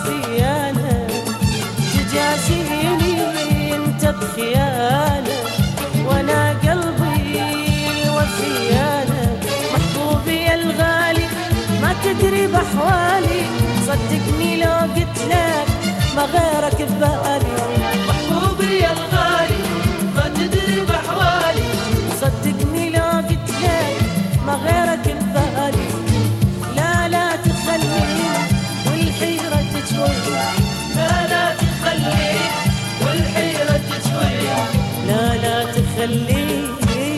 وفيانا تجازيني انت بخيانة، وانا قلبي وفيانا محبوبي الغالي ما تدري بأحوالي. صدقني لو قلت لك ما غيرك ببالي، محبوبي الغالي ما تدري بأحوالي. صدقني لو قلت لك ما غيرك ببالي. لا لا تخليني والحيرة تجوي، لا لا تخليك والحيرة تجوي، لا لا تخليني.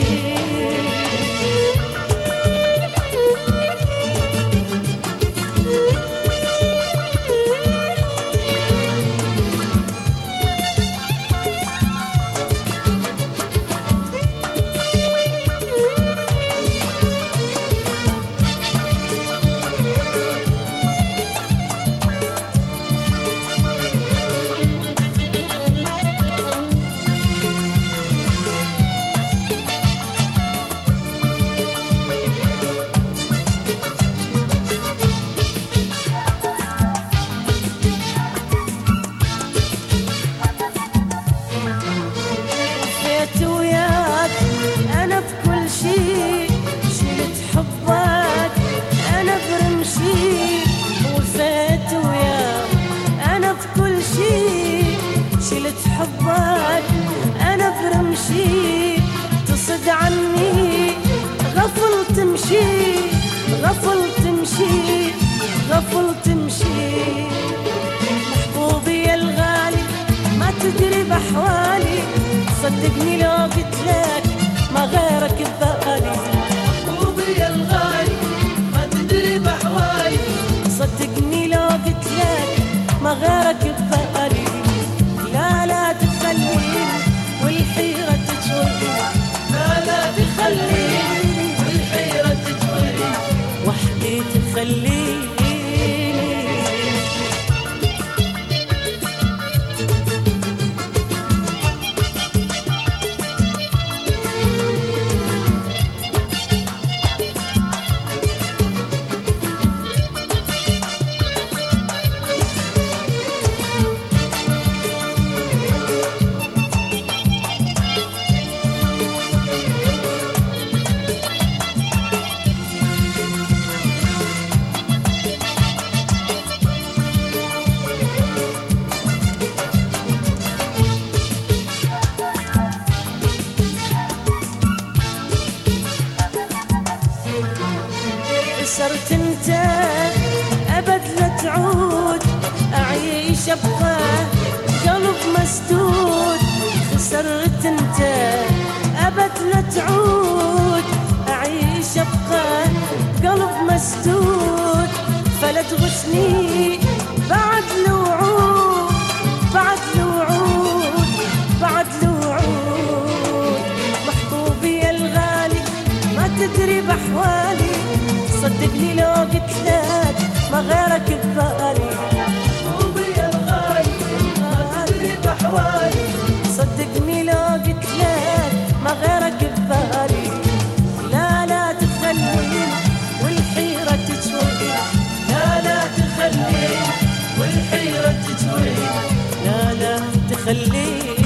حبك أنا برمشي تصد عني، غفل تمشي غفل تمشي غفل تمشي. محبوبي الغالي ما تدري بأحوالي، صدقني لو قلت لك ما غيرك ببالي. محبوبي الغالي ما تدري بأحوالي، صدقني لو قلت لك ما غيرك ببالي. لا لا تخليني والحيرة تجوي، لا لا تخليني والحيرة تجوي، وحدي تخليني. خسرت انت ابد لا تعود، اعيش ابقى قلب مسدود. خسرت انت ابد لا تعود، اعيش ابقى قلب مسدود. فلا تغشني بعد الوعود، بعد الوعود، بعد الوعود. محبوبي الغالي ما تدري بأحوالي، صدقني لو قلت لك ما غيرك ببالي. محبوبي الغالي ما تدري بأحوالي، صدقني لو قلت لك ما غيرك ببالي. لا لا تخليني والحيرة تجوي، لا لا تخليني والحيرة تجوي، لا لا تخليني.